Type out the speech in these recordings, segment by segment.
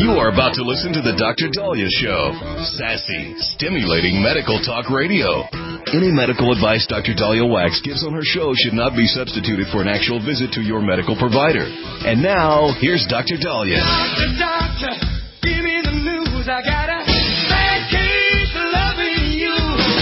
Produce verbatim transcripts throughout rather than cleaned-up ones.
You are about to listen to the Doctor Daliah Show. Sassy, stimulating medical talk radio. Any medical advice Doctor Daliah Wax gives on her show should not be substituted for an actual visit to your medical provider. And now, here's Doctor Daliah. Doctor, doctor, give me the news. I got a bad case of loving you.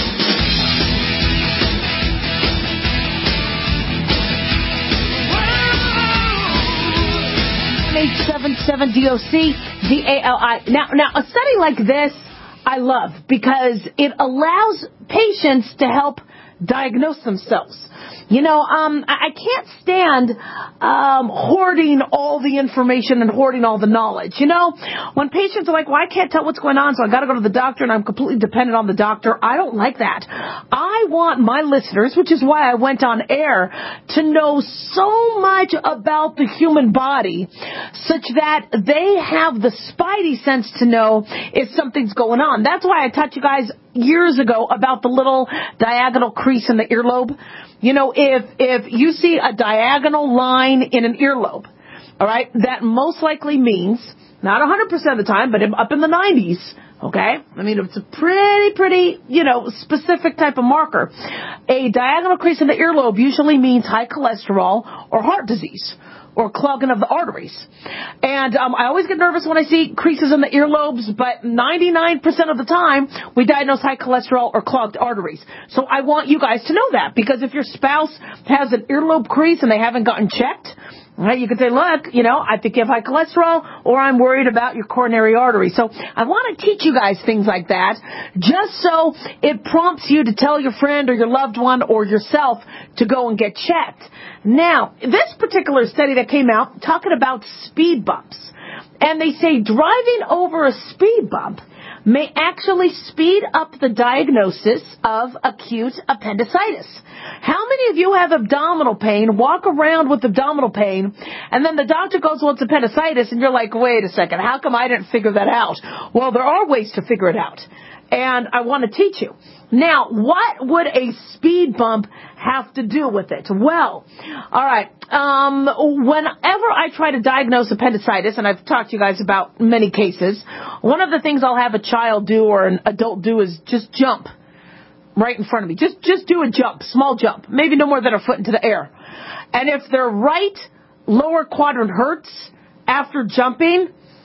eight seven seven D O C D A L I. Now, now, a study like this, I love because it allows patients to help diagnose themselves. You know, um, I, I can't stand um, hoarding all the information and hoarding all the knowledge. You know, when patients are like, well, I can't tell what's going on, so I got to go to the doctor and I'm completely dependent on the doctor. I don't like that. I want my listeners, which is why I went on air, to know so much about the human body such that they have the spidey sense to know if something's going on. That's why I taught you guys years ago about the little diagonal crease in the earlobe. You know, if if you see a diagonal line in an earlobe, all right, that most likely means, not one hundred percent of the time, but up in the nineties, okay? I mean, it's a pretty, pretty, you know, specific type of marker. A diagonal crease in the earlobe usually means high cholesterol or heart disease, or clogging of the arteries. And um, I always get nervous when I see creases in the earlobes, but ninety-nine percent of the time, we diagnose high cholesterol or clogged arteries. So I want you guys to know that, because if your spouse has an earlobe crease and they haven't gotten checked, right, you could say, look, you know, I think you have high cholesterol, or I'm worried about your coronary artery. So I want to teach you guys things like that, just so it prompts you to tell your friend or your loved one or yourself to go and get checked. Now, this particular study that came out talking about speed bumps, and they say driving over a speed bump may actually speed up the diagnosis of acute appendicitis. How many of you have abdominal pain, walk around with abdominal pain, and then the doctor goes, well, it's appendicitis, and you're like, wait a second, how come I didn't figure that out? Well, there are ways to figure it out, and I want to teach you. Now, what would a speed bump have to do with it? Well, all right, um, whenever I try to diagnose appendicitis, and I've talked to you guys about many cases, one of the things I'll have a child do or an adult do is just jump right in front of me. Just, just do a jump, small jump, maybe no more than a foot into the air. And if their right lower quadrant hurts after jumping,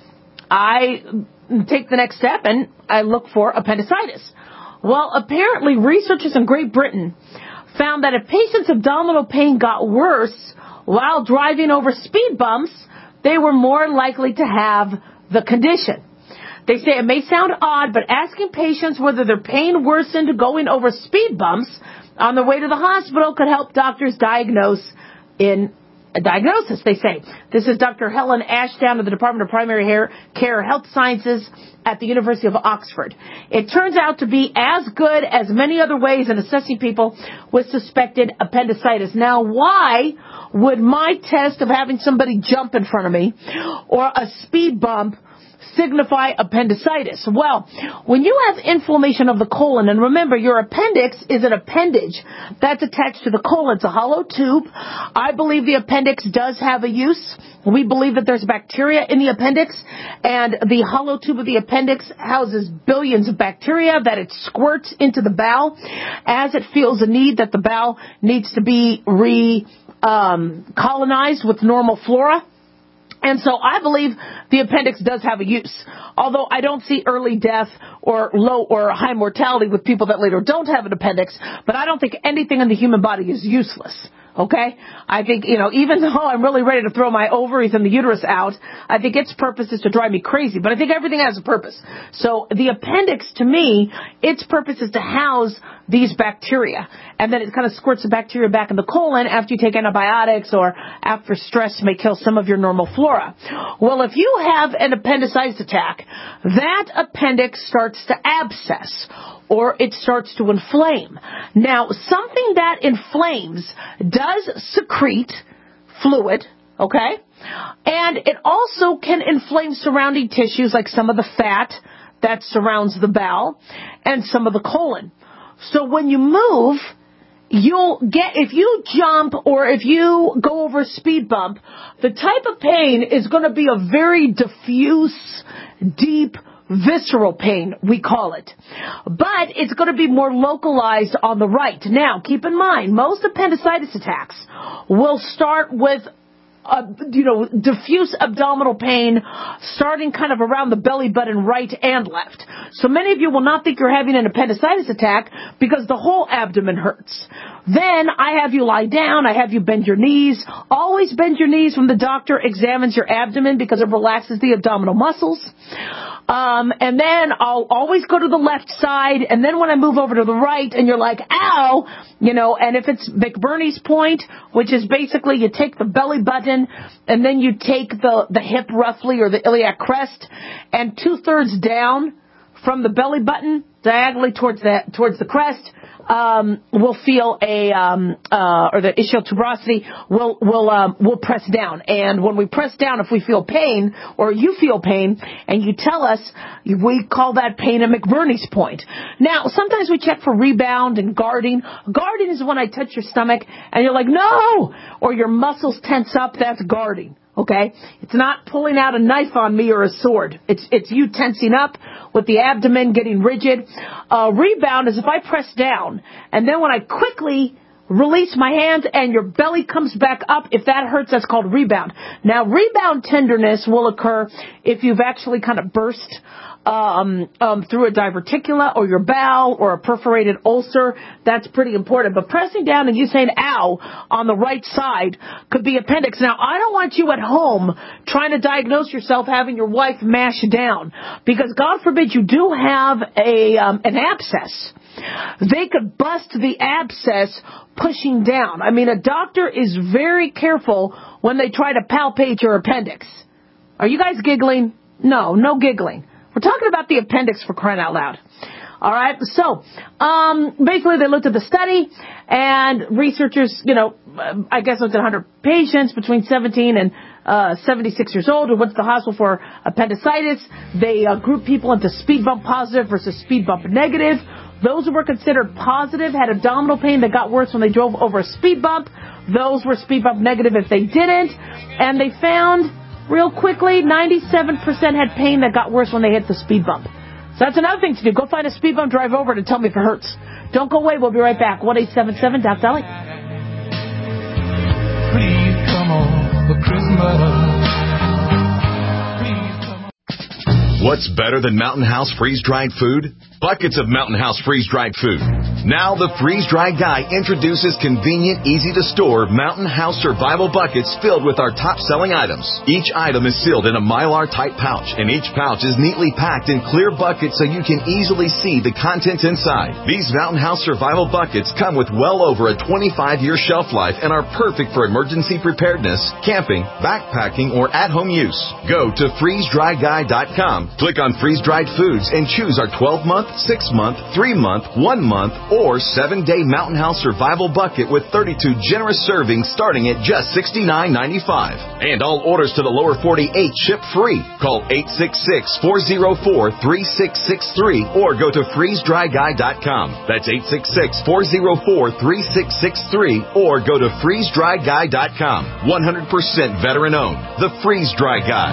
I take the next step and I look for appendicitis. Well, apparently researchers in Great Britain found that if patients' abdominal pain got worse while driving over speed bumps, they were more likely to have the condition. They say it may sound odd, but asking patients whether their pain worsened going over speed bumps on the way to the hospital could help doctors diagnose in a diagnosis, they say. This is Doctor Helen Ashdown of the Department of Primary Care Health Sciences at the University of Oxford. It turns out to be as good as many other ways in assessing people with suspected appendicitis. Now, why would my test of having somebody jump in front of me or a speed bump signify appendicitis? Well, when you have inflammation of the colon, and remember, your appendix is an appendage that's attached to the colon. It's a hollow tube. I believe the appendix does have a use. We believe that there's bacteria in the appendix, and the hollow tube of the appendix houses billions of bacteria that it squirts into the bowel as it feels a need that the bowel needs to be re um, colonized with normal flora. And so I believe the appendix does have a use, although I don't see early death or low or high mortality with people that later don't have an appendix, but I don't think anything in the human body is useless. Okay? I think, you know, even though I'm really ready to throw my ovaries and the uterus out, I think its purpose is to drive me crazy. But I think everything has a purpose. So the appendix, to me, its purpose is to house these bacteria. And then it kind of squirts the bacteria back in the colon after you take antibiotics or after stress may kill some of your normal flora. Well, if you have an appendicitis attack, that appendix starts to abscess, or it starts to inflame. Now, something that inflames does secrete fluid, okay? And it also can inflame surrounding tissues like some of the fat that surrounds the bowel and some of the colon. So when you move you'll get, if you jump or if you go over a speed bump, the type of pain is going to be a very diffuse, deep, visceral pain, we call it. But it's going to be more localized on the right. Now, keep in mind, most appendicitis attacks will start with Uh, you know, diffuse abdominal pain starting kind of around the belly button right and left. So many of you will not think you're having an appendicitis attack because the whole abdomen hurts. Then I have you lie down. I have you bend your knees. Always bend your knees when the doctor examines your abdomen because it relaxes the abdominal muscles. Um, and then I'll always go to the left side. And then when I move over to the right and you're like, ow, you know, and if it's McBurney's point, which is basically you take the belly button and then you take the, the hip roughly or the iliac crest and two thirds down from the belly button diagonally towards the, towards the crest, um, we'll feel a, um, uh, or the ischial tuberosity will, will, um, will press down. And when we press down, if we feel pain or you feel pain and you tell us, we call that pain a McBurney's point. Now, sometimes we check for rebound and guarding. Guarding is when I touch your stomach and you're like, no, or your muscles tense up. That's guarding. Okay? It's not pulling out a knife on me or a sword. It's it's you tensing up with the abdomen getting rigid. Uh, rebound is if I press down, and then when I quickly release my hands and your belly comes back up, if that hurts, that's called rebound. Now, rebound tenderness will occur if you've actually kind of burst Um, um, through a diverticula or your bowel or a perforated ulcer. That's pretty important. But pressing down and you saying ow on the right side could be appendix. Now, I don't want you at home trying to diagnose yourself having your wife mash down because God forbid you do have a um, an abscess. They could bust the abscess pushing down. I mean, a doctor is very careful when they try to palpate your appendix. Are you guys giggling? No, no giggling. We're talking about the appendix for crying out loud. All right. So, um, basically they looked at the study and researchers, you know, I guess looked at one hundred patients between seventeen and uh, seventy-six years old who went to the hospital for appendicitis. They uh, grouped people into speed bump positive versus speed bump negative. Those who were considered positive had abdominal pain that got worse when they drove over a speed bump. Those were speed bump negative if they didn't. And they found real quickly, ninety-seven percent had pain that got worse when they hit the speed bump. So that's another thing to do. Go find a speed bump, drive over it, and tell me if it hurts. Don't go away. We'll be right back. one eight seven seven, Doc Dolly. Please come on for Christmas. Please come on. What's better than Mountain House freeze-dried food? Buckets of Mountain House freeze-dried food. Now the freeze-dried guy introduces convenient, easy-to-store Mountain House survival buckets filled with our top-selling items. Each item is sealed in a Mylar-type pouch, and each pouch is neatly packed in clear buckets so you can easily see the contents inside. These Mountain House survival buckets come with well over a twenty-five year shelf life and are perfect for emergency preparedness, camping, backpacking, or at-home use. Go to freeze dry guy dot com, click on freeze-dried foods, and choose our twelve month, six month, three month, one month, or seven day Mountain House Survival Bucket with thirty-two generous servings starting at just sixty-nine ninety-five. And all orders to the lower forty-eight ship free. Call eight six six, four oh four, three six six three or go to freeze dry guy dot com. That's eight six six, four oh four, three six six three or go to freeze dry guy dot com. one hundred percent veteran owned. The Freeze Dry Guy.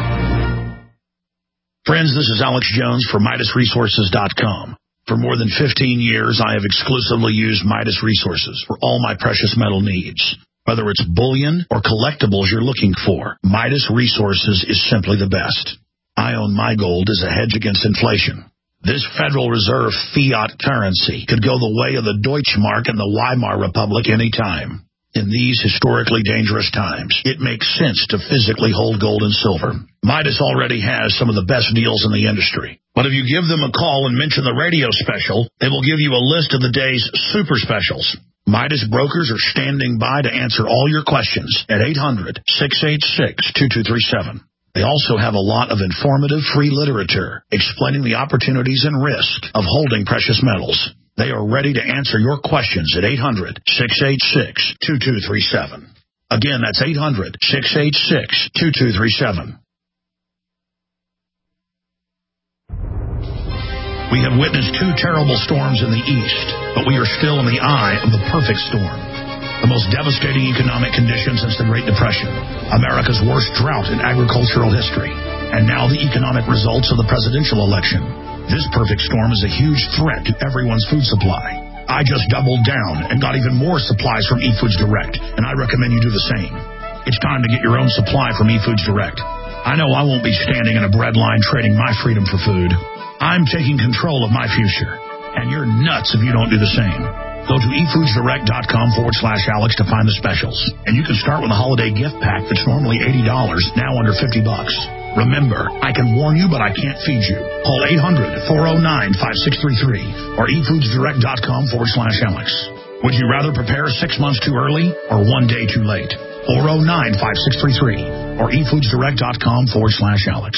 Friends, this is Alex Jones for Midas Resources dot com. For more than fifteen years, I have exclusively used Midas Resources for all my precious metal needs. Whether it's bullion or collectibles you're looking for, Midas Resources is simply the best. I own my gold as a hedge against inflation. This Federal Reserve fiat currency could go the way of the Deutschmark and the Weimar Republic any time. In these historically dangerous times, it makes sense to physically hold gold and silver. Midas already has some of the best deals in the industry. But if you give them a call and mention the radio special, they will give you a list of the day's super specials. Midas brokers are standing by to answer all your questions at eight hundred, six eight six, two two three seven. They also have a lot of informative free literature explaining the opportunities and risk of holding precious metals. They are ready to answer your questions at eight hundred, six eight six, two two three seven. Again, that's eight hundred, six eight six, two two three seven. We have witnessed two terrible storms in the east, but we are still in the eye of the perfect storm. The most devastating economic conditions since the Great Depression, America's worst drought in agricultural history, and now the economic results of the presidential election. This perfect storm is a huge threat to everyone's food supply. I just doubled down and got even more supplies from eFoods Direct, and I recommend you do the same. It's time to get your own supply from eFoods Direct. I know I won't be standing in a bread line trading my freedom for food. I'm taking control of my future, and you're nuts if you don't do the same. Go to efoodsdirect.com forward slash Alex to find the specials. And you can start with a holiday gift pack that's normally eighty dollars, now under fifty bucks. Remember, I can warn you, but I can't feed you. Call eight hundred, four oh nine, five six three three or efoodsdirect.com forward slash Alex. Would you rather prepare six months too early or one day too late? four oh nine, five six three three or efoodsdirect.com forward slash Alex.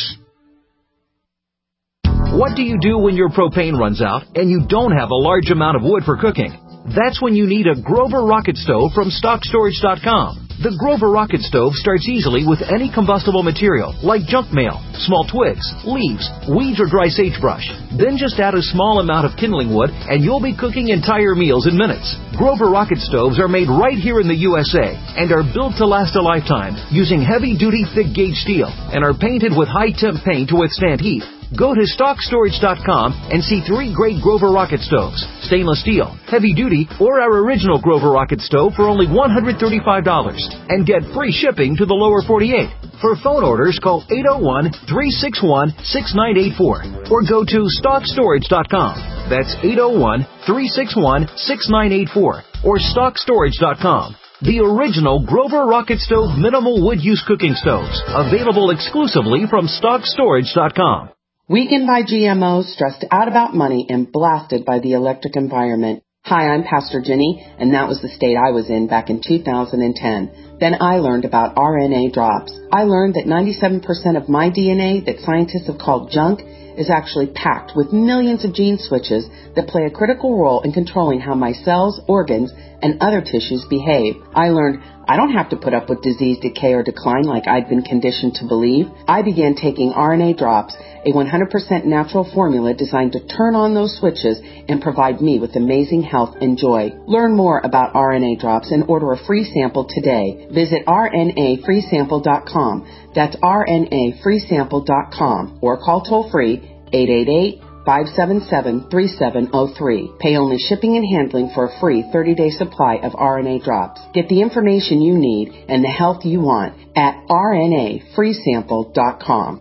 What do you do when your propane runs out and you don't have a large amount of wood for cooking? That's when you need a Grover Rocket Stove from stock storage dot com. The Grover Rocket Stove starts easily with any combustible material, like junk mail, small twigs, leaves, weeds, or dry sagebrush. Then just add a small amount of kindling wood, and you'll be cooking entire meals in minutes. Grover Rocket Stoves are made right here in the U S A and are built to last a lifetime using heavy-duty, thick-gauge steel and are painted with high-temp paint to withstand heat. Go to stock storage dot com and see three great Grover Rocket Stoves, stainless steel, heavy-duty, or our original Grover Rocket Stove for only one hundred thirty-five dollars, and get free shipping to the lower forty-eight. For phone orders, call eight oh one, three six one, six nine eight four or go to stock storage dot com. That's eight oh one, three six one, six nine eight four or stock storage dot com. The original Grover Rocket Stove minimal wood use cooking stoves, available exclusively from stock storage dot com. Weakened by G M Os, stressed out about money, and blasted by the electric environment. Hi, I'm Pastor Jenny, and that was the state I was in back in two thousand ten. Then I learned about R N A drops. I learned that ninety-seven percent of my D N A that scientists have called junk is actually packed with millions of gene switches that play a critical role in controlling how my cells, organs, and other tissues behave. I learned I don't have to put up with disease, decay, or decline like I'd been conditioned to believe. I began taking R N A drops, a one hundred percent natural formula designed to turn on those switches and provide me with amazing health and joy. Learn more about R N A drops and order a free sample today. Visit R N A free sample dot com. That's R N A free sample dot com or call toll free eight eight eight, five seven seven, three seven zero three. Pay only shipping and handling for a free thirty-day supply of R N A drops. Get the information you need and the health you want at R N A free sample dot com.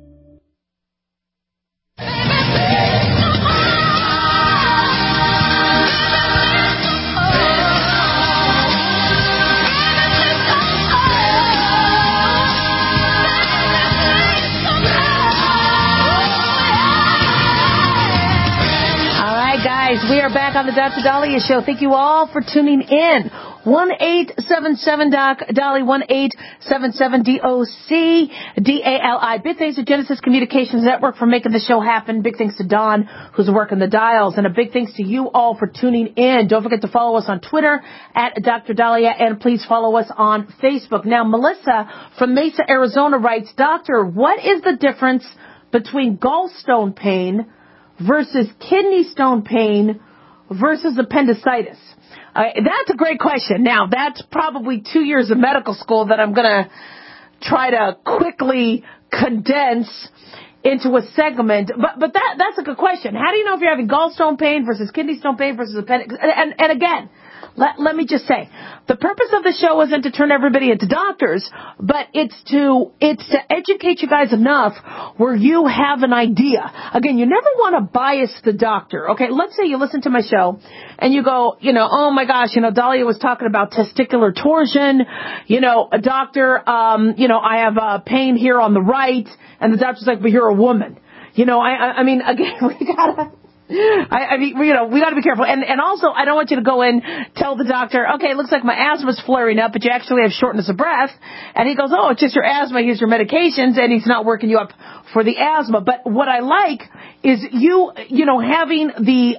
We are back on the Doctor Daliah Show. Thank you all for tuning in. one eight seven seven D O C, Dolly, one eight seven seven D O C, D A L I. Big thanks to Genesis Communications Network for making the show happen. Big thanks to Don, who's working the dials. And a big thanks to you all for tuning in. Don't forget to follow us on Twitter at Doctor Daliah, and please follow us on Facebook. Now, Melissa from Mesa, Arizona writes, Doctor, what is the difference between gallstone pain versus kidney stone pain versus appendicitis? Uh, that's a great question. Now, that's probably two years of medical school that I'm going to try to quickly condense into a segment. But but that that's a good question. How do you know if you're having gallstone pain versus kidney stone pain versus appendix? And, and, and again, let, let me just say, the purpose of the show isn't to turn everybody into doctors, but it's to it's to educate you guys enough where you have an idea. Again, you never want to bias the doctor. Okay, let's say you listen to my show and you go, you know, oh my gosh, you know, Daliah was talking about testicular torsion. You know, a doctor, um, you know, I have uh, pain here on the right, and the doctor's like, but you're a woman. You know, I, I, I mean, again, we gotta. I, I mean, you know, we got to be careful. And, and also, I don't want you to go in, tell the doctor, okay, it looks like my asthma's flaring up, but you actually have shortness of breath. And he goes, oh, it's just your asthma. Here's your medications, and he's not working you up for the asthma. But what I like is you, you know, having the, uh,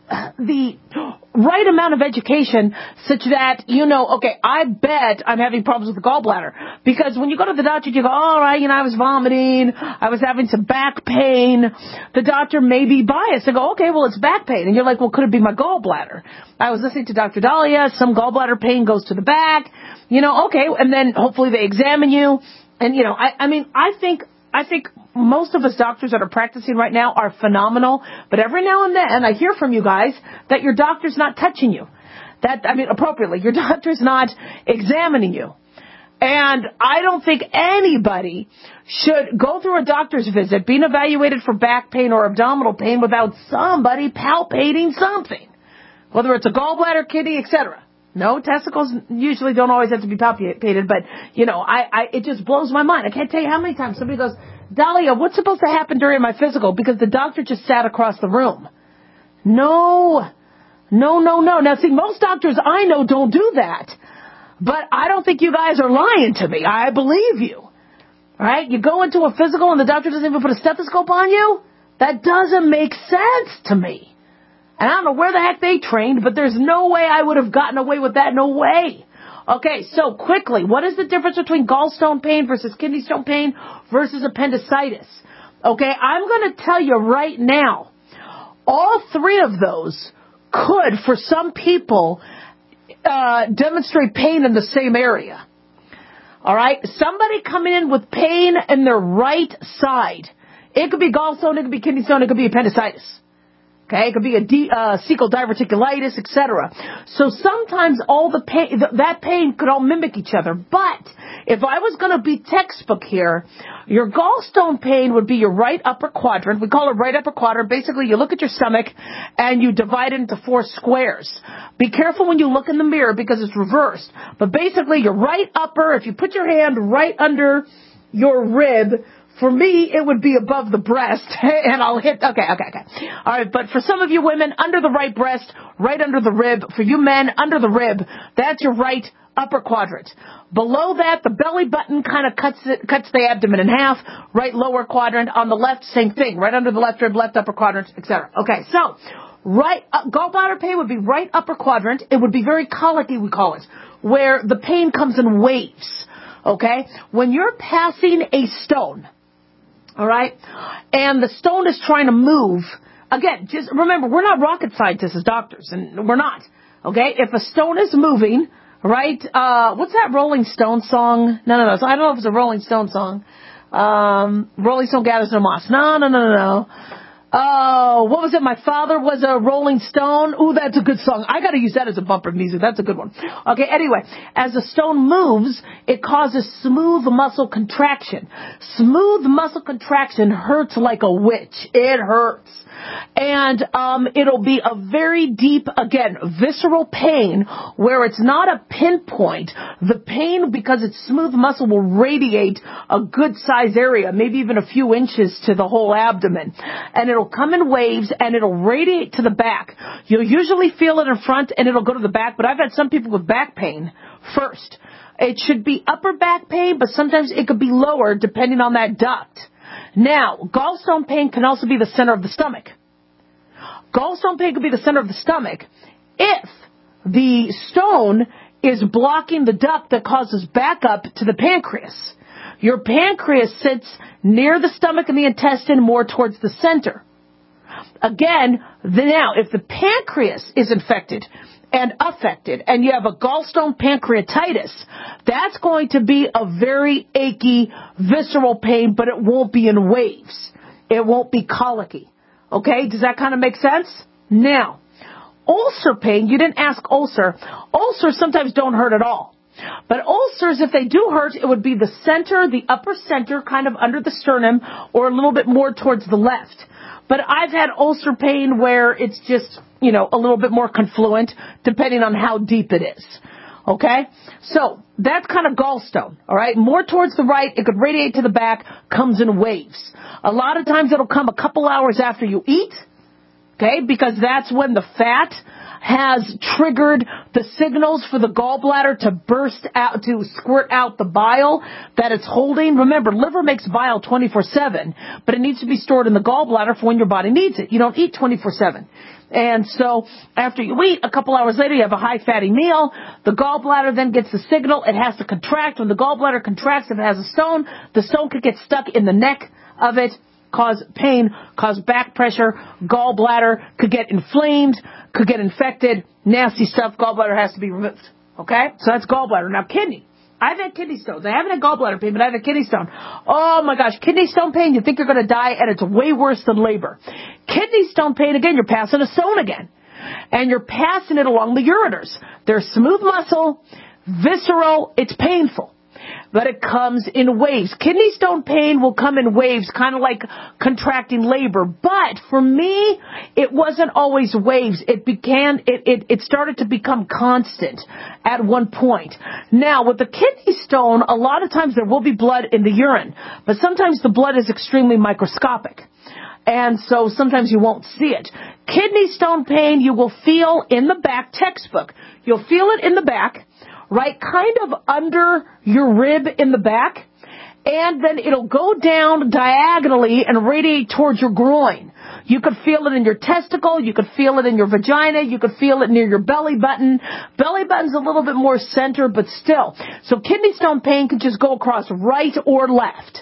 the right amount of education such that, you know, okay, I bet I'm having problems with the gallbladder. Because when you go to the doctor, you go, all right, you know, I was vomiting, I was having some back pain. The doctor may be biased and go, okay, well, it's back pain. And you're like, well, could it be my gallbladder? I was listening to Doctor Dahlia, some gallbladder pain goes to the back, you know, okay, and then hopefully they examine you. And, you know, I, I mean, I think, I think most of us doctors that are practicing right now are phenomenal, but every now and then I hear from you guys that your doctor's not touching you. That, I mean, appropriately, your doctor's not examining you. And I don't think anybody should go through a doctor's visit being evaluated for back pain or abdominal pain without somebody palpating something, whether it's a gallbladder, kidney, et cetera. No, testicles usually don't always have to be palpated, but, you know, I, I, it just blows my mind. I can't tell you how many times somebody goes, Dahlia, what's supposed to happen during my physical? Because the doctor just sat across the room. No, no, no, no. Now, see, most doctors I know don't do that, but I don't think you guys are lying to me. I believe you, right? You go into a physical and the doctor doesn't even put a stethoscope on you? That doesn't make sense to me. And I don't know where the heck they trained, but there's no way I would have gotten away with that. No way. Okay, so quickly, what is the difference between gallstone pain versus kidney stone pain versus appendicitis? Okay, I'm going to tell you right now, all three of those could, for some people, uh, demonstrate pain in the same area. All right, somebody coming in with pain in their right side. It could be gallstone, it could be kidney stone, it could be appendicitis. Okay, it could be a de- uh, cecal diverticulitis, et cetera. So sometimes all the pain, th- that pain could all mimic each other. But if I was going to be textbook here, your gallstone pain would be your right upper quadrant. We call it right upper quadrant. Basically, you look at your stomach and you divide it into four squares. Be careful when you look in the mirror because it's reversed. But basically, your right upper, if you put your hand right under your rib, for me, it would be above the breast, and I'll hit, okay, okay, okay. All right, but for some of you women, under the right breast, right under the rib. For you men, under the rib, that's your right upper quadrant. Below that, the belly button kind of cuts it, cuts the abdomen in half. Right lower quadrant. On the left, same thing. Right under the left rib, left upper quadrant, et cetera. Okay, so right uh, gallbladder pain would be right upper quadrant. It would be very colicky, we call it, where the pain comes in waves. Okay, when you're passing a stone. All right? And the stone is trying to move. Again, just remember, we're not rocket scientists as doctors, and we're not. Okay? If a stone is moving, right? Uh, what's that Rolling Stone song? No, no, no. So I don't know if it's a Rolling Stone song. Um, Rolling Stone gathers no moss. No, no, no, no, no. Oh, what was it? My father was a Rolling Stone. Ooh, that's a good song. I got to use that as a bumper music. That's a good one. Okay, anyway, as the stone moves, it causes smooth muscle contraction. Smooth muscle contraction hurts like a witch. It hurts. And um, it'll be a very deep, again, visceral pain where it's not a pinpoint. The pain, because it's smooth muscle, will radiate a good size area, maybe even a few inches to the whole abdomen. And it'll come in waves and it'll radiate to the back. You'll usually feel it in front and it'll go to the back, but I've had some people with back pain first. It should be upper back pain, but sometimes it could be lower depending on that duct. Now, gallstone pain can also be the center of the stomach. Gallstone pain could be the center of the stomach if the stone is blocking the duct that causes backup to the pancreas. Your pancreas sits near the stomach and the intestine, more towards the center. Again, the, now, if the pancreas is infected and affected, and you have a gallstone pancreatitis, that's going to be a very achy, visceral pain, but it won't be in waves. It won't be colicky. Okay, does that kind of make sense? Now, ulcer pain, you didn't ask ulcer. Ulcers sometimes don't hurt at all. But ulcers, if they do hurt, it would be the center, the upper center, kind of under the sternum, or a little bit more towards the left. But I've had ulcer pain where it's just, you know, a little bit more confluent, depending on how deep it is. Okay? So, that's kind of gallstone, all right? More towards the right, it could radiate to the back, comes in waves. A lot of times it'll come a couple hours after you eat, okay? Because that's when the fat has triggered the signals for the gallbladder to burst out, to squirt out the bile that it's holding. Remember, liver makes bile twenty-four seven, but it needs to be stored in the gallbladder for when your body needs it. You don't eat twenty-four seven. And so after you eat, a couple hours later, you have a high-fatty meal. The gallbladder then gets the signal. It has to contract. When the gallbladder contracts, if it has a stone, the stone could get stuck in the neck of it, cause pain, cause back pressure. Gallbladder could get inflamed, could get infected. Nasty stuff. Gallbladder has to be removed. Okay? So that's gallbladder. Now, kidney. I've had kidney stones. I haven't had gallbladder pain, but I've had kidney stone. Oh, my gosh. Kidney stone pain, you think you're going to die, and it's way worse than labor. Kidney stone pain, again, you're passing a stone again. And you're passing it along the ureters. They're smooth muscle, visceral, it's painful. But it comes in waves. Kidney stone pain will come in waves, kind of like contracting labor. But for me, it wasn't always waves. It began, it, it, it started to become constant at one point. Now, with the kidney stone, a lot of times there will be blood in the urine. But sometimes the blood is extremely microscopic. And so sometimes you won't see it. Kidney stone pain you will feel in the back textbook. You'll feel it in the back. Right, kind of under your rib in the back, and then it'll go down diagonally and radiate towards your groin. You could feel it in your testicle, you could feel it in your vagina, you could feel it near your belly button. Belly button's a little bit more center, but still. So kidney stone pain can just go across right or left.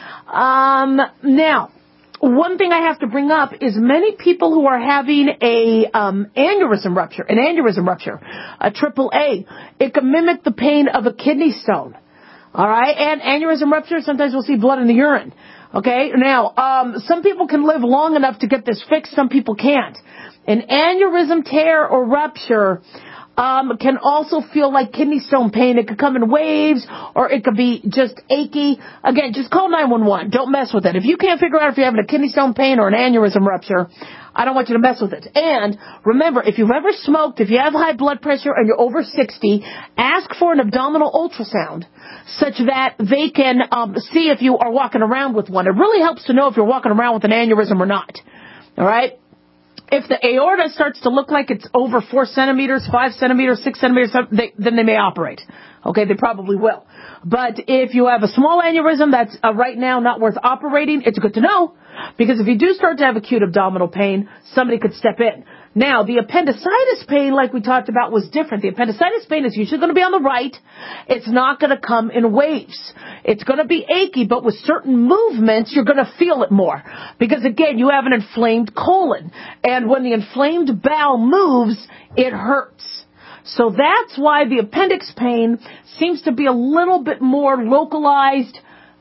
Um, now, one thing I have to bring up is many people who are having a um, aneurysm rupture, an aneurysm rupture, a triple A, it can mimic the pain of a kidney stone. All right, and aneurysm rupture, sometimes we'll see blood in the urine. Okay, now um, some people can live long enough to get this fixed, some people can't. An aneurysm tear or rupture Um, can also feel like kidney stone pain. It could come in waves, or it could be just achy. Again, just call nine one one. Don't mess with it. If you can't figure out if you're having a kidney stone pain or an aneurysm rupture, I don't want you to mess with it. And remember, if you've ever smoked, if you have high blood pressure and you're over sixty, ask for an abdominal ultrasound such that they can um, see if you are walking around with one. It really helps to know if you're walking around with an aneurysm or not. All right? If the aorta starts to look like it's over four centimeters, five centimeters, six centimeters, they, then they may operate. Okay, they probably will. But if you have a small aneurysm that's uh, right now not worth operating, it's good to know. Because if you do start to have acute abdominal pain, somebody could step in. Now, the appendicitis pain, like we talked about, was different. The appendicitis pain is usually going to be on the right. It's not going to come in waves. It's going to be achy, but with certain movements, you're going to feel it more. Because, again, you have an inflamed colon. And when the inflamed bowel moves, it hurts. So that's why the appendix pain seems to be a little bit more localized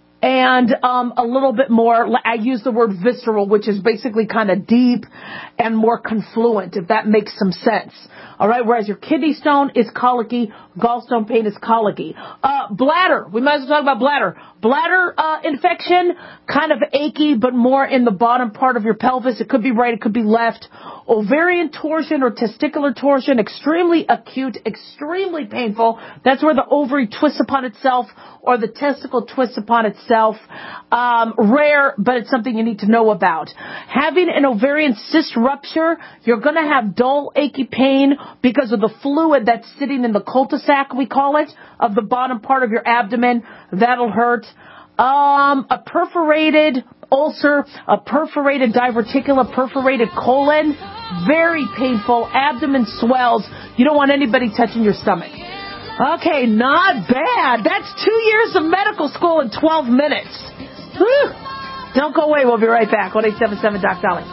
and um, a little bit more, I use the word visceral, which is basically kind of deep and more confluent, if that makes some sense. All right, whereas your kidney stone is colicky, gallstone pain is colicky. Uh, bladder, we might as well talk about bladder. Bladder uh, infection, kind of achy, but more in the bottom part of your pelvis. It could be right, it could be left. Ovarian torsion or testicular torsion, extremely acute, extremely painful. That's where the ovary twists upon itself or the testicle twists upon itself. Um, rare, but it's something you need to know about. Having an ovarian cyst rupture, you're going to have dull, achy pain because of the fluid that's sitting in the cul-de-sac, we call it, of the bottom part of your abdomen. That'll hurt. Um, a perforated ulcer, a perforated diverticula, perforated colon, very painful. Abdomen swells. You don't want anybody touching your stomach. Okay, not bad. That's two years of medical school in twelve minutes. Whew. Don't go away. We'll be right back. one eight seven seven Doc Dolly.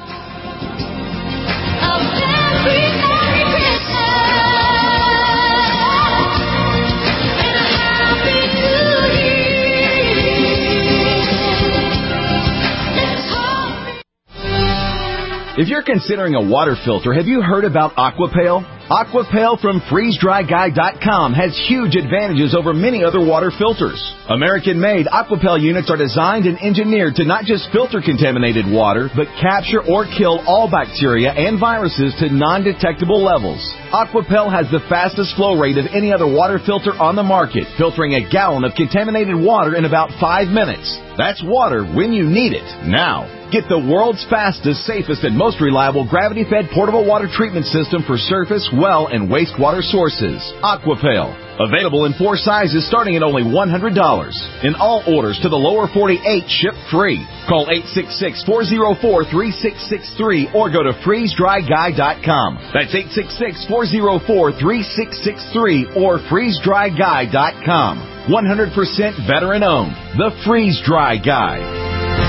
If you're considering a water filter, have you heard about Aquapale? Aquapale from freeze dry guy dot com has huge advantages over many other water filters. American-made Aquapale units are designed and engineered to not just filter contaminated water, but capture or kill all bacteria and viruses to non-detectable levels. Aquapel has the fastest flow rate of any other water filter on the market, filtering a gallon of contaminated water in about five minutes. That's water when you need it, now. Get the world's fastest, safest, and most reliable gravity-fed portable water treatment system for surface, well, and wastewater sources. Aquapel. Available in four sizes starting at only one hundred dollars. In all orders to the lower forty-eight, ship free. Call eight six six, four oh four, three six six three or go to freeze dry guy dot com. That's eight six six, four oh four, three six six three or freeze dry guy dot com. one hundred percent veteran owned. The Freeze Dry Guy.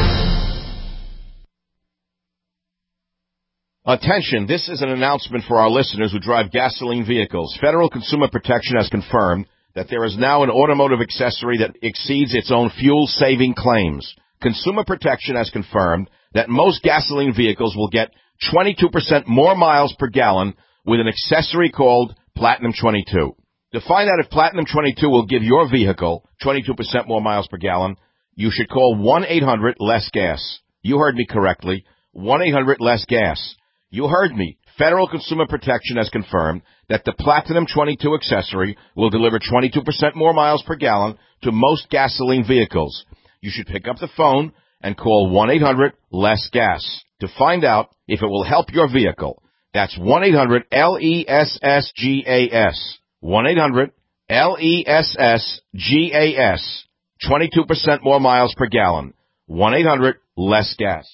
Attention, this is an announcement for our listeners who drive gasoline vehicles. Federal Consumer Protection has confirmed that there is now an automotive accessory that exceeds its own fuel-saving claims. Consumer Protection has confirmed that most gasoline vehicles will get twenty-two percent more miles per gallon with an accessory called Platinum twenty-two. To find out if Platinum twenty-two will give your vehicle twenty-two percent more miles per gallon, you should call one eight hundred less gas. You heard me correctly, one eight hundred less gas. You heard me. Federal Consumer Protection has confirmed that the Platinum twenty-two accessory will deliver twenty-two percent more miles per gallon to most gasoline vehicles. You should pick up the phone and call one eight hundred less gas to find out if it will help your vehicle. That's one eight hundred L E S S G A S. one eight hundred L E S S G A S. twenty-two percent more miles per gallon. one eight hundred less gas.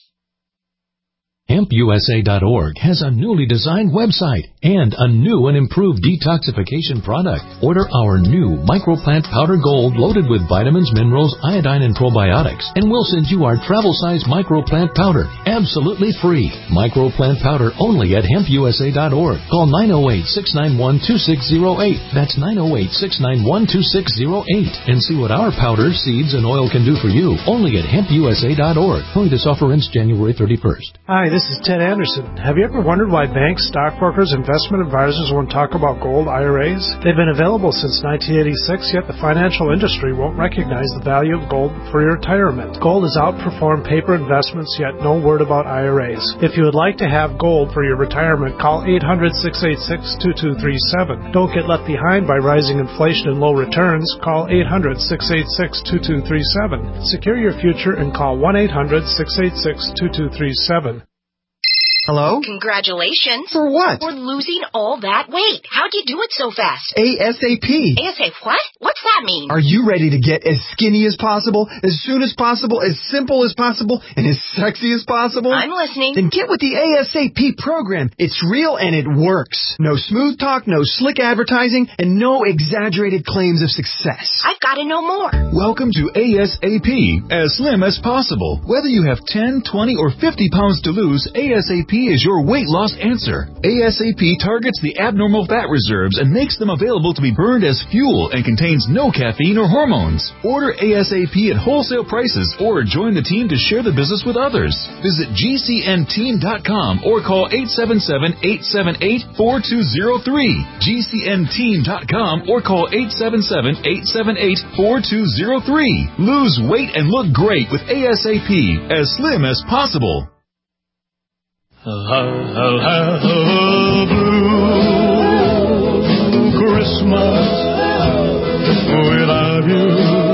hemp U S A dot org has a newly designed website and a new and improved detoxification product. Order our new Microplant Powder Gold loaded with vitamins, minerals, iodine, and probiotics, and we'll send you our travel-size Microplant Powder absolutely free. Microplant Powder only at hemp U S A dot org. Call nine oh eight, six nine one, two six oh eight. That's nine oh eight, six nine one, two six oh eight. And see what our powder, seeds, and oil can do for you only at hemp U S A dot org. Only this offer ends January thirty-first. Hi, this is Ted Anderson. Have you ever wondered why banks, stockbrokers, investment advisors won't talk about gold I R As? They've been available since nineteen eighty-six, yet the financial industry won't recognize the value of gold for your retirement. Gold has outperformed paper investments, yet no word about I R As. If you would like to have gold for your retirement, call eight hundred, six eight six, two two three seven. Don't get left behind by rising inflation and low returns. Call eight hundred, six eight six, two two three seven. Secure your future and call one eight hundred, six eight six, two two three seven. Hello? Congratulations. For what? For losing all that weight. How'd you do it so fast? ASAP. ASAP what? What's that mean? Are you ready to get as skinny as possible, as soon as possible, as simple as possible, and as sexy as possible? I'm listening. Then get with the ASAP program. It's real and it works. No smooth talk, no slick advertising, and no exaggerated claims of success. I've got to know more. Welcome to ASAP, as slim as possible. Whether you have ten, twenty, or fifty pounds to lose, ASAP is your weight loss answer. ASAP targets the abnormal fat reserves and makes them available to be burned as fuel and contains no caffeine or hormones. Order ASAP at wholesale prices or join the team to share the business with others. Visit G C N team dot com or call eight seven seven, eight seven eight, four two zero three. G C N team dot com or call eight seven seven, eight seven eight, four two zero three. Lose weight and look great with ASAP, as slim as possible. I'll have a blue Christmas without you.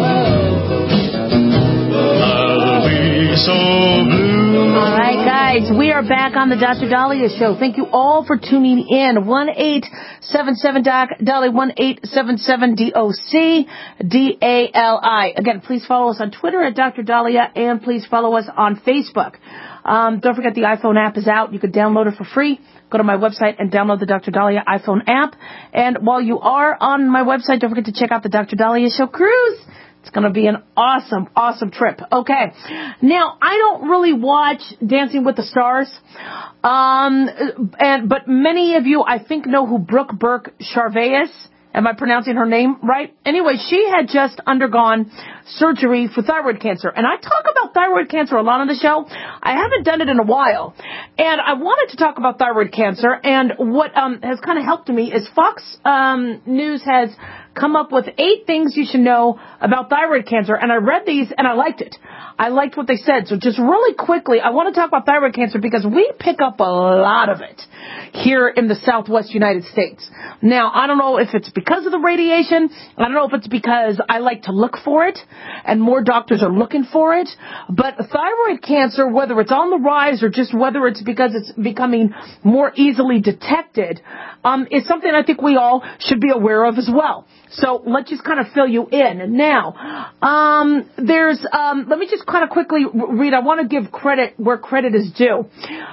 I'll be so blue. All right, guys, we are back on the Doctor Dahlia Show. Thank you all for tuning in. one eight seven seven Doc Dahlia, one eight seven seven D O C D A L I. Again, please follow us on Twitter at Doctor Dahlia, and please follow us on Facebook. Um, don't forget the iPhone app is out. You can download it for free. Go to my website and download the Doctor Dahlia iPhone app. And while you are on my website, don't forget to check out the Doctor Dahlia Show cruise. It's going to be an awesome, awesome trip. Okay. Now, I don't really watch Dancing with the Stars. Um, and, but many of you, I think, know who Brooke Burke-Charvet is. Am I pronouncing her name right? Anyway, she had just undergone surgery for thyroid cancer. And I talk about thyroid cancer a lot on the show. I haven't done it in a while. And I wanted to talk about thyroid cancer. And what um, has kind of helped me is Fox um, News has come up with eight things you should know about thyroid cancer. And I read these and I liked it. I liked what they said. So just really quickly, I want to talk about thyroid cancer because we pick up a lot of it here in the Southwest United States. Now, I don't know if it's because of the radiation. I don't know if it's because I like to look for it and more doctors are looking for it. But thyroid cancer, whether it's on the rise or just whether it's because it's becoming more easily detected, um, is something I think we all should be aware of as well. So let's just kind of fill you in. Now, um, there's, um, let me just kind of quickly read. I want to give credit where credit is due.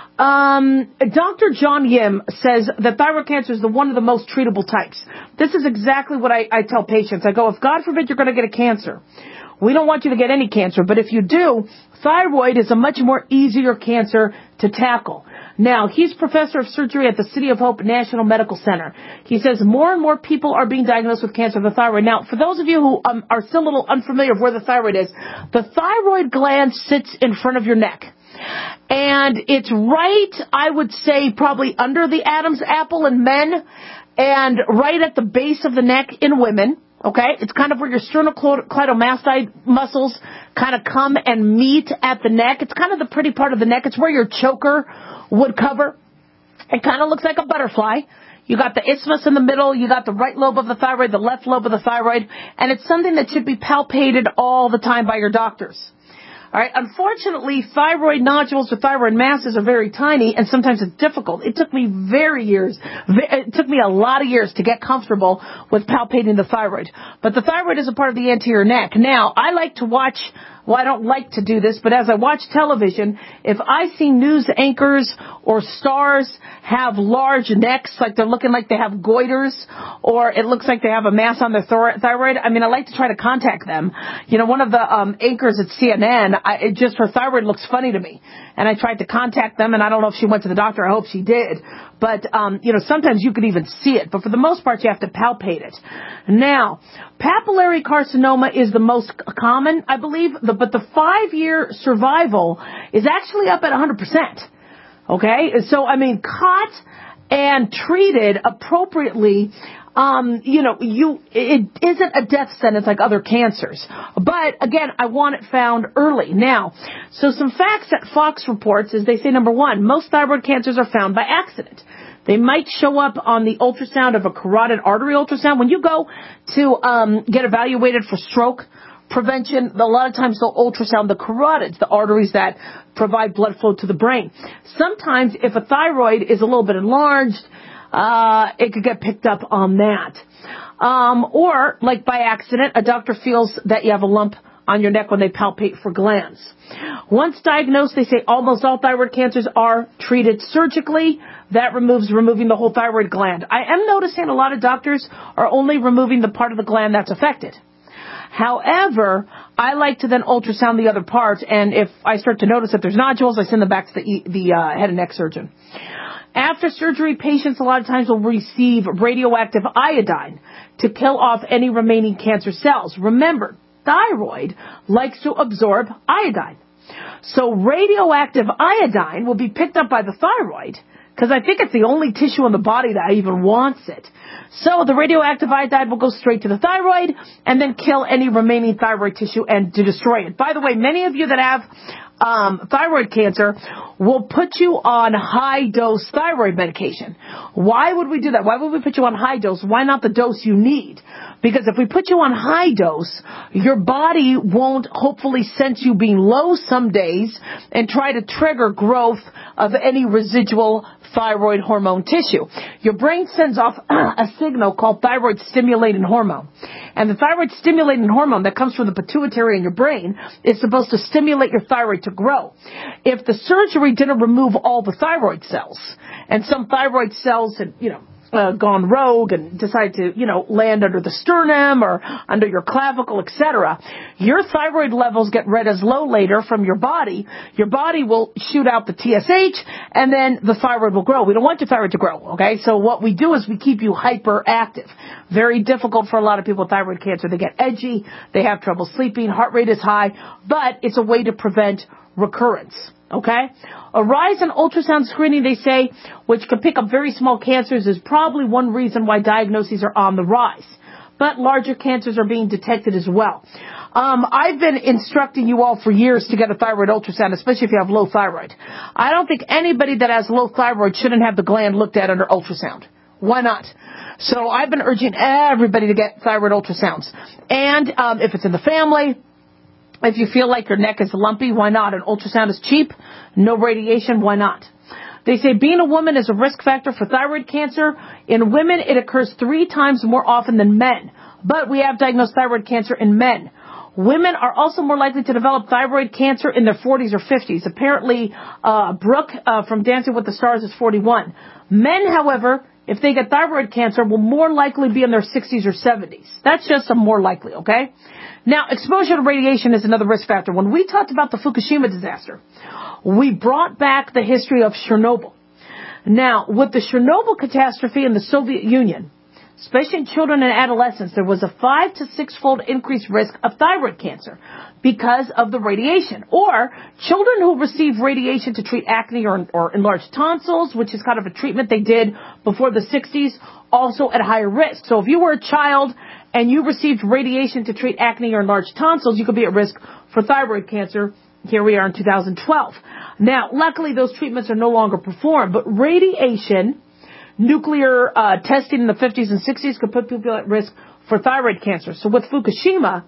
Um, Doctor John Yim says that thyroid cancer is the one of the most treatable types. This is exactly what I, I tell patients. I go, if God forbid you're going to get a cancer, we don't want you to get any cancer, but if you do, thyroid is a much more easier cancer to tackle. Now, he's professor of surgery at the City of Hope National Medical Center. He says more and more people are being diagnosed with cancer of the thyroid. Now, for those of you who um, are still a little unfamiliar with where the thyroid is, the thyroid gland sits in front of your neck. And it's right, I would say, probably under the Adam's apple in men and right at the base of the neck in women. Okay, it's kind of where your sternocleidomastoid muscles kind of come and meet at the neck. It's kind of the pretty part of the neck. It's where your choker would cover. It kind of looks like a butterfly. You got the isthmus in the middle. You got the right lobe of the thyroid, the left lobe of the thyroid. And it's something that should be palpated all the time by your doctors. All right. Unfortunately, thyroid nodules or thyroid masses are very tiny, and sometimes it's difficult. It took me very years. It took me a lot of years to get comfortable with palpating the thyroid. But the thyroid is a part of the anterior neck. Now, I like to watch. Well, I don't like to do this, but as I watch television, if I see news anchors or stars have large necks, like they're looking like they have goiters, or it looks like they have a mass on their thyroid, I mean, I like to try to contact them. You know, one of the um, anchors at C N N, I, it just her thyroid looks funny to me. And I tried to contact them, and I don't know if she went to the doctor. I hope she did. But, um, you know, sometimes you could even see it. But for the most part, you have to palpate it. Now, papillary carcinoma is the most common, I believe. The, but the five-year survival is actually up at one hundred percent. Okay? So, I mean, caught and treated appropriately, um, you know, you it isn't a death sentence like other cancers. But, again, I want it found early. Now, so some facts that Fox reports is they say, number one, most thyroid cancers are found by accident. They might show up on the ultrasound of a carotid artery ultrasound. When you go to um, get evaluated for stroke prevention, a lot of times they'll ultrasound the carotids, the arteries that provide blood flow to the brain. Sometimes if a thyroid is a little bit enlarged, uh, it could get picked up on that. Um, or, like by accident, a doctor feels that you have a lump on your neck when they palpate for glands. Once diagnosed, they say almost all thyroid cancers are treated surgically. That removes removing the whole thyroid gland. I am noticing a lot of doctors are only removing the part of the gland that's affected. However, I like to then ultrasound the other part, and if I start to notice that there's nodules, I send them back to the, the uh, head and neck surgeon. After surgery, patients a lot of times will receive radioactive iodine to kill off any remaining cancer cells. Remember, thyroid likes to absorb iodine. So radioactive iodine will be picked up by the thyroid, because I think it's the only tissue in the body that even wants it. So the radioactive iodine will go straight to the thyroid and then kill any remaining thyroid tissue and to destroy it. By the way, many of you that have um, thyroid cancer will put you on high-dose thyroid medication. Why would we do that? Why would we put you on high dose? Why not the dose you need? Because if we put you on high dose, your body won't hopefully sense you being low some days and try to trigger growth of any residual thyroid hormone tissue. Your brain sends off a signal called thyroid stimulating hormone. And the thyroid stimulating hormone that comes from the pituitary in your brain is supposed to stimulate your thyroid to grow. If the surgery didn't remove all the thyroid cells, and some thyroid cells had, you know, Uh, gone rogue and decide to, you know, land under the sternum or under your clavicle, et cetera, your thyroid levels get read as low later from your body. Your body will shoot out the T S H, and then the thyroid will grow. We don't want your thyroid to grow, okay? So what we do is we keep you hyperactive. Very difficult for a lot of people with thyroid cancer. They get edgy, they have trouble sleeping, heart rate is high, but it's a way to prevent recurrence. Okay? A rise in ultrasound screening, they say, which can pick up very small cancers, is probably one reason why diagnoses are on the rise. but larger cancers are being detected as well. Um, I've been instructing you all for years to get a thyroid ultrasound, especially if you have low thyroid. I don't think anybody that has low thyroid shouldn't have the gland looked at under ultrasound. Why not? So I've been urging everybody to get thyroid ultrasounds. And um, if it's in the family, if you feel like your neck is lumpy, why not? An ultrasound is cheap, no radiation, why not? They say being a woman is a risk factor for thyroid cancer. In women, it occurs three times more often than men. But we have diagnosed thyroid cancer in men. Women are also more likely to develop thyroid cancer in their forties or fifties. Apparently, uh, Brooke uh, from Dancing with the Stars is forty-one. Men, however, if they get thyroid cancer, will more likely be in their sixties or seventies. That's just a more likely, okay? Now, exposure to radiation is another risk factor. When we talked about the Fukushima disaster, we brought back the history of Chernobyl. Now, with the Chernobyl catastrophe in the Soviet Union, especially in children and adolescents, there was a five to six-fold increased risk of thyroid cancer because of the radiation. Or children who receive radiation to treat acne or, or enlarged tonsils, which is kind of a treatment they did before the sixties, also at higher risk. So if you were a child and you received radiation to treat acne or enlarged tonsils, you could be at risk for thyroid cancer. Here we are in two thousand twelve. Now, luckily, those treatments are no longer performed, but radiation, nuclear uh, testing in the fifties and sixties could put people at risk for thyroid cancer. So with Fukushima,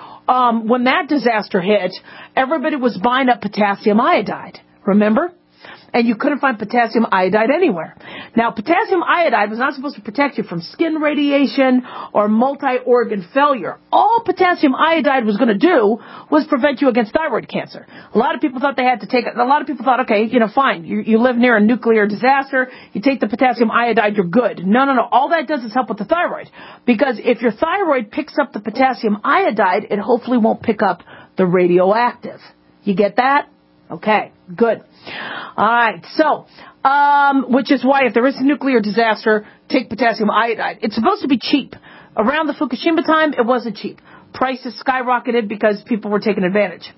um, when that disaster hit, everybody was buying up potassium iodide, remember? And you couldn't find potassium iodide anywhere. Now, potassium iodide was not supposed to protect you from skin radiation or multi-organ failure. All potassium iodide was going to do was prevent you against thyroid cancer. A lot of people thought they had to take it. A lot of people thought, okay, you know, fine. You, you live near a nuclear disaster. You take the potassium iodide, you're good. No, no, no. All that does is help with the thyroid. Because if your thyroid picks up the potassium iodide, it hopefully won't pick up the radioactive. You get that? Okay, good. All right, so, um, which is why if there is a nuclear disaster, take potassium iodide. It's supposed to be cheap. Around the Fukushima time, it wasn't cheap. Prices skyrocketed because people were taking advantage.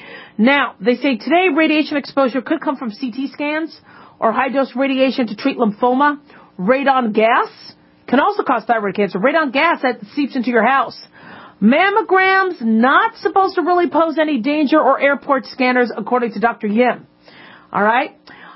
Now, they say today radiation exposure could come from C T scans or high-dose radiation to treat lymphoma. Radon gas can also cause thyroid cancer. Radon gas that seeps into your house. Mammograms, not supposed to really pose any danger, or airport scanners, according to Doctor Yim. All right?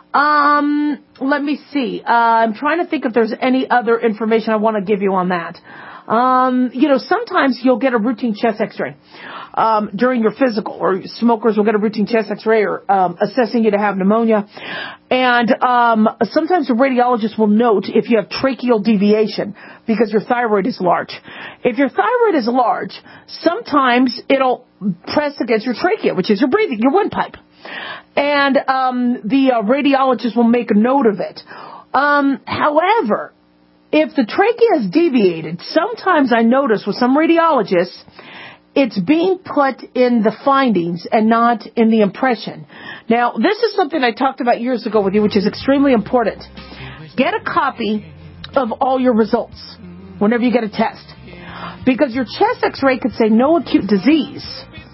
Um, let me see. Uh, I'm trying to think if there's any other information I want to give you on that. Um, you know, sometimes you'll get a routine chest x-ray um, during your physical, or smokers will get a routine chest x-ray or um, assessing you to have pneumonia. And um, sometimes the radiologist will note if you have tracheal deviation because your thyroid is large. If your thyroid is large, sometimes it'll press against your trachea, which is your breathing, your windpipe. And um, the uh, radiologist will make a note of it. Um, however, if the trachea is deviated, sometimes I notice with some radiologists, it's being put in the findings and not in the impression. Now, this is something I talked about years ago with you, which is extremely important. Get a copy of all your results whenever you get a test. Because your chest x-ray could say no acute disease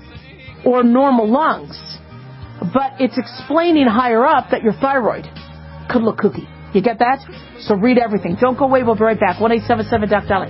or normal lungs, but it's explaining higher up that your thyroid could look kooky. You get that? So read everything. Don't go away. We'll be right back. one eight seven seven Doc Dolly.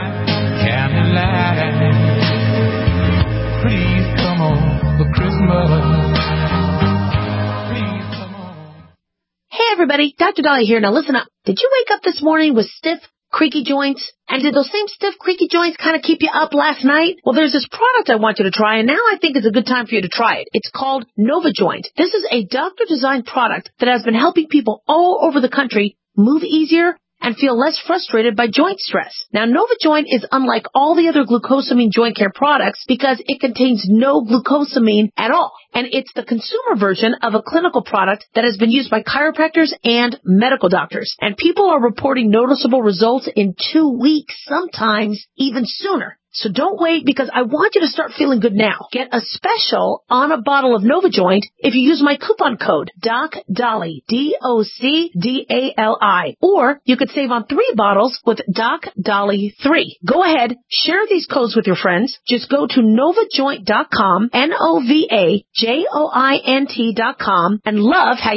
Please come on for Christmas. Please come on. Hey everybody, Doctor Dolly here. Now listen up. Did you wake up this morning with stiff, creaky joints? And did those same stiff, creaky joints kind of keep you up last night? Well, there's this product I want you to try, and now I think it's a good time for you to try it. It's called NovaJoint. This is a doctor-designed product that has been helping people all over the country move easier and feel less frustrated by joint stress. Now, NovaJoint is unlike all the other glucosamine joint care products because it contains no glucosamine at all. And it's the consumer version of a clinical product that has been used by chiropractors and medical doctors. And people are reporting noticeable results in two weeks, sometimes even sooner. So don't wait, because I want you to start feeling good now. Get a special on a bottle of NovaJoint if you use my coupon code DocDolly, D O C D A L I. Or you could save on three bottles with Doc Dolly three. Go ahead, share these codes with your friends. Just go to Nova Joint dot com, N O V A J O I N T dot com, and love how you feel.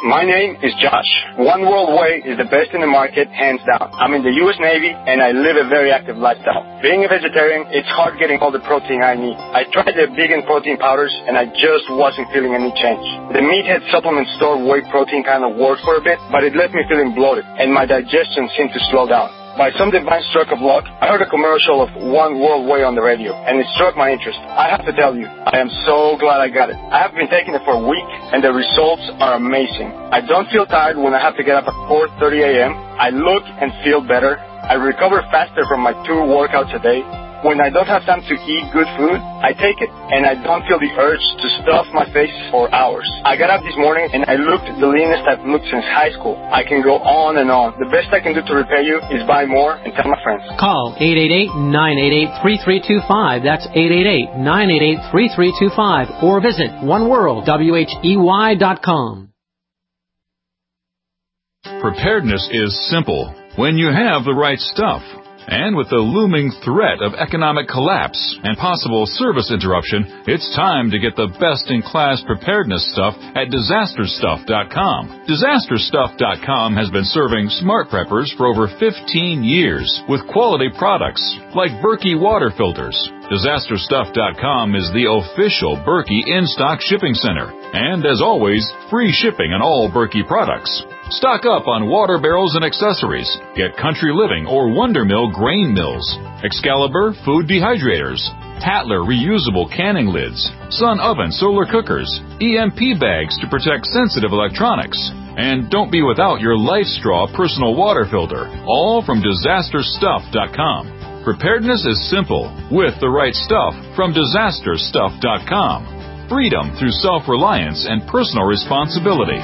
My name is Josh. One World Whey is the best in the market, hands down. I'm in the U S Navy, and I live a very active lifestyle. Being a vegetarian, it's hard getting all the protein I need. I tried the vegan protein powders, and I just wasn't feeling any change. The Meathead supplement store whey protein kind of worked for a bit, but it left me feeling bloated, and my digestion seemed to slow down. By some divine stroke of luck, I heard a commercial of One World Whey on the radio, and it struck my interest. I have to tell you, I am so glad I got it. I have been taking it for a week, and the results are amazing. I don't feel tired when I have to get up at four thirty a.m. I look and feel better. I recover faster from my two workouts a day. When I don't have time to eat good food, I take it, and I don't feel the urge to stuff my face for hours. I got up this morning, and I looked the leanest I've looked since high school. I can go on and on. The best I can do to repay you is buy more and tell my friends. Call eight eight eight, nine eight eight, three three two five. That's eight eight eight, nine eight eight, three three two five. Or visit one world whey dot com. Preparedness is simple when you have the right stuff. And with the looming threat of economic collapse and possible service interruption, it's time to get the best-in-class preparedness stuff at disaster stuff dot com. disaster stuff dot com has been serving smart preppers for over fifteen years with quality products like Berkey water filters. disaster stuff dot com is the official Berkey in-stock shipping center. And as always, free shipping on all Berkey products. Stock up on water barrels and accessories. Get Country Living or Wonder Mill grain mills, Excalibur food dehydrators, Tatler reusable canning lids, Sun oven solar cookers, E M P bags to protect sensitive electronics. And don't be without your Life Straw personal water filter, all from disaster stuff dot com. Preparedness is simple with the right stuff from disaster stuff dot com. Freedom through self-reliance and personal responsibility.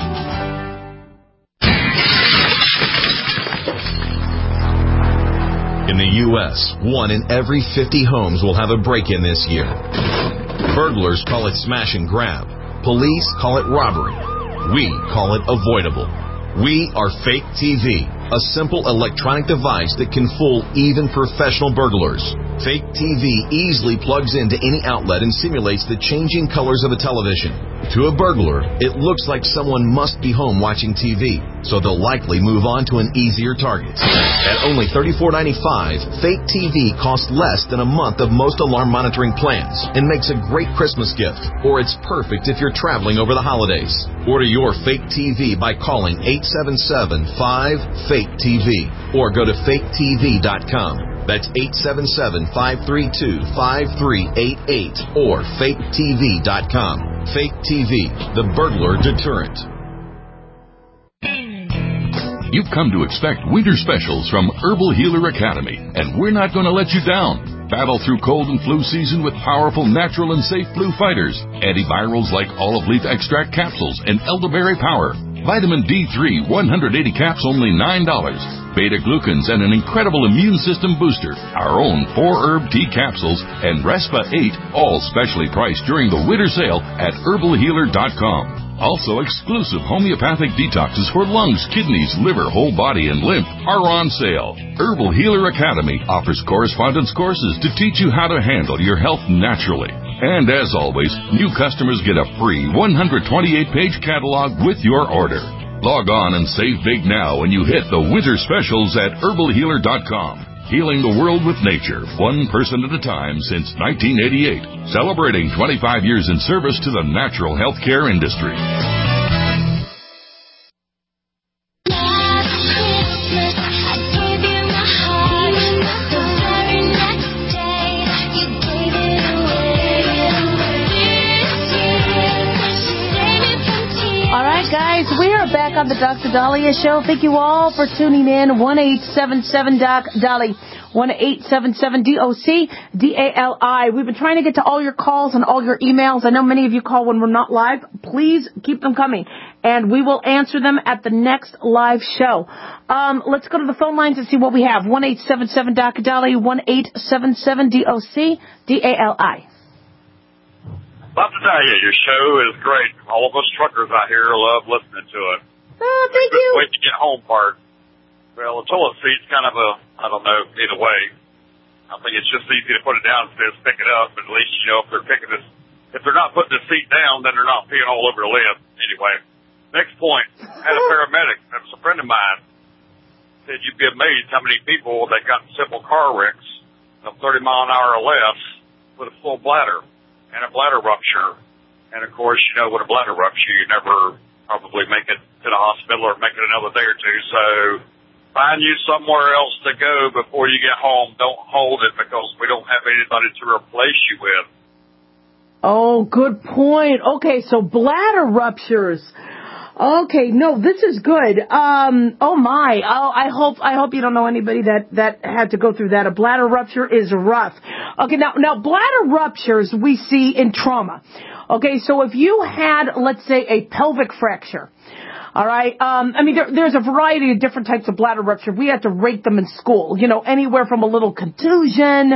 In the U S, one in every fifty homes will have a break-in this year. Burglars call it smash and grab. Police call it robbery. We call it avoidable. We are Fake T V, a simple electronic device that can fool even professional burglars. Fake T V easily plugs into any outlet and simulates the changing colors of a television. To a burglar, it looks like someone must be home watching T V, so they'll likely move on to an easier target. At only thirty-four ninety-five, Fake T V costs less than a month of most alarm monitoring plans and makes a great Christmas gift, or it's perfect if you're traveling over the holidays. Order your Fake T V by calling eight seven seven, five, fake T V or go to fake T V dot com. That's eight seven seven, five three two, five three eight eight or fake T V dot com. Fake T V, the burglar deterrent. You've come to expect winter specials from Herbal Healer Academy, and we're not going to let you down. Battle through cold and flu season with powerful, natural, and safe flu fighters. Antivirals like olive leaf extract capsules and elderberry power. Vitamin D three, one hundred eighty caps, only nine dollars. Beta-glucans and an incredible immune system booster. Our own four-herb tea capsules and Respa eight, all specially priced during the winter sale at herbal healer dot com. Also, exclusive homeopathic detoxes for lungs, kidneys, liver, whole body, and lymph are on sale. Herbal Healer Academy offers correspondence courses to teach you how to handle your health naturally. And as always, new customers get a free one hundred twenty-eight page catalog with your order. Log on and save big now when you hit the winter specials at herbal healer dot com. Healing the world with nature, one person at a time since nineteen eighty-eight. Celebrating twenty-five years in service to the natural healthcare industry. We are back on the Doctor Dahlia Show. Thank you all for tuning in. one eight seven seven Doc Dolly. one eight seven seven D O C D A L I. We've been trying to get to all your calls and all your emails. I know many of you call when we're not live. Please keep them coming, and we will answer them at the next live show. Um, let's go to the phone lines and see what we have. one eight seven seven Doc Dolly. one eight seven seven D O C D A L I. Doctor Dahlia, your show is great. All of us truckers out here love listening to it. Oh, thank you. Wait to get home part. Well, the toilet seat's kind of a, I don't know, either way. I think it's just easy to put it down instead of pick it up. But at least, you know, if they're picking this, if they're not putting the seat down, then they're not peeing all over the lid. Anyway, Next point, I had a paramedic, that was a friend of mine, said you'd be amazed how many people that got in simple car wrecks of thirty mile an hour or less with a full bladder and a bladder rupture. And of course, you know, with a bladder rupture, you never probably make it to the hospital or make it another day or two. So find you somewhere else to go before you get home. Don't hold it because we don't have anybody to replace you with. Oh, good point. Okay, so bladder ruptures. Okay, no, this is good. Um, oh my, oh, I hope, I hope you don't know anybody that, that had to go through that. A bladder rupture is rough. Okay, now, now bladder ruptures we see in trauma. Okay, so if you had, let's say, a pelvic fracture, all right, um, I mean, there, there's a variety of different types of bladder rupture. We had to rate them in school, you know, anywhere from a little contusion